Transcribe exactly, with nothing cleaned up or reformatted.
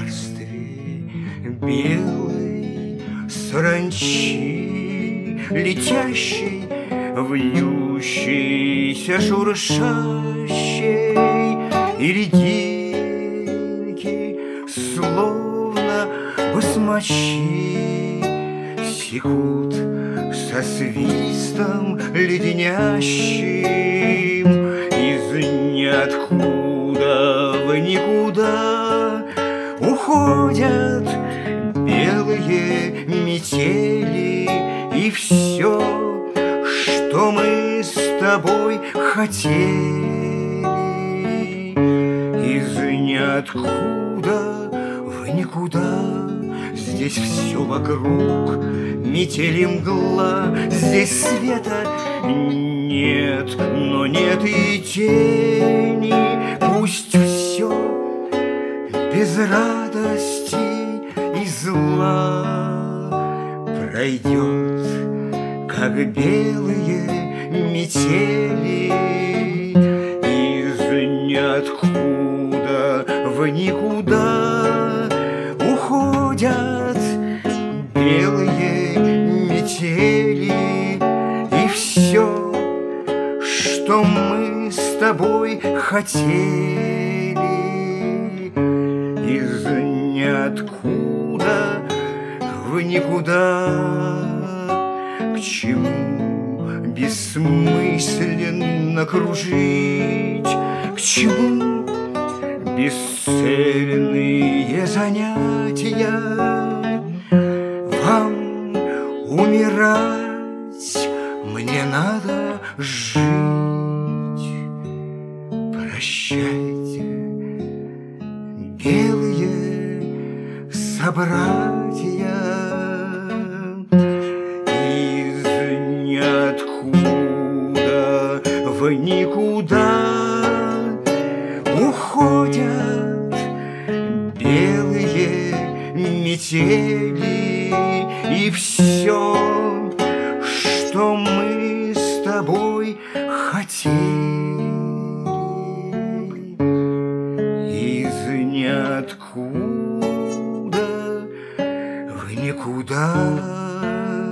царстве белой саранчи, летящей, вьющейся, шуршащей, и льдинки, словно басмачи, секут со свистом леденящим из ниоткуда в никуда уходят белые метели, и все, что мы с тобой хотели, из ниоткуда в никуда. Здесь все вокруг метели, мгла, здесь света нет, но нет и тени. Пусть все без радости и зла пройдет, как белые метели, из ниоткуда в никуда уходят белые метели, и все, что мы с тобой хотели, из ниоткуда в никуда. К чему бессмысленно кружить, к чему бесцельные занятия? Вам умирать, мне надо жить. Прощайте, белые собратья, из ниоткуда в никуда уходят белые метели, и все, что мы с тобой хотели, из ниоткуда в никуда.